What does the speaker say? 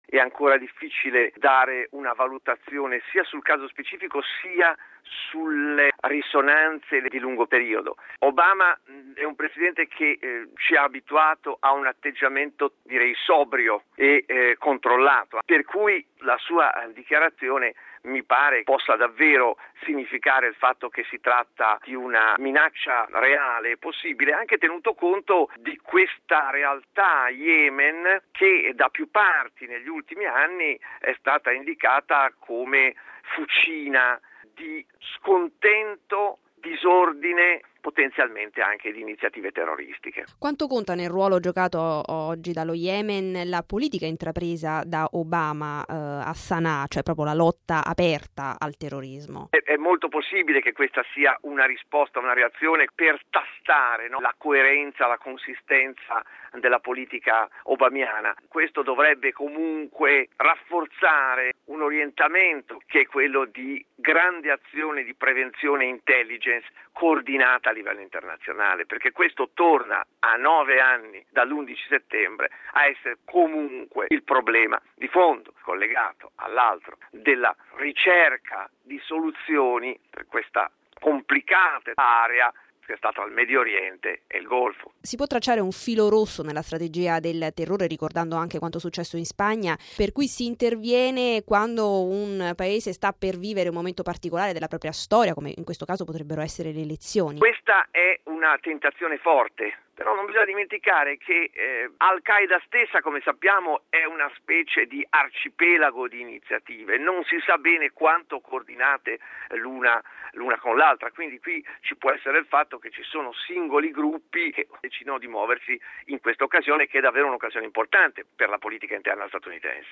è ancora difficile dare una valutazione sia sul caso specifico sia sulle risonanze di lungo periodo. Obama è un presidente che ci ha abituato a un atteggiamento, direi, sobrio e controllato, per cui la sua dichiarazione mi pare possa davvero significare il fatto che si tratta di una minaccia reale e possibile, anche tenuto conto di questa realtà Yemen che da più parti negli ultimi anni è stata indicata come fucina di scontento, disordine, potenzialmente anche di iniziative terroristiche. Quanto conta nel ruolo giocato oggi dallo Yemen la politica intrapresa da Obama a Sana'a, cioè proprio la lotta aperta al terrorismo? È molto possibile che questa sia una risposta, una reazione per tastare, no, la coerenza, la consistenza della politica obamiana. Questo dovrebbe comunque rafforzare un orientamento che è quello di grande azione di prevenzione e intelligence coordinata a livello internazionale, perché questo torna a 9 anni dall'11 settembre a essere comunque il problema di fondo, collegato all'altro della ricerca di soluzioni per questa complicata area che è stata il Medio Oriente e il Golfo. Si può tracciare un filo rosso nella strategia del terrore, ricordando anche quanto successo in Spagna, per cui si interviene quando un paese sta per vivere un momento particolare della propria storia, come in questo caso potrebbero essere le elezioni. Questa è una tentazione forte, però non bisogna dimenticare che Al-Qaeda stessa, come sappiamo, è una specie di arcipelago di iniziative, non si sa bene quanto coordinate l'una con l'altra, quindi qui ci può essere il fatto che ci sono singoli gruppi che decidono di muoversi in questa occasione, che è davvero un'occasione importante per la politica interna statunitense.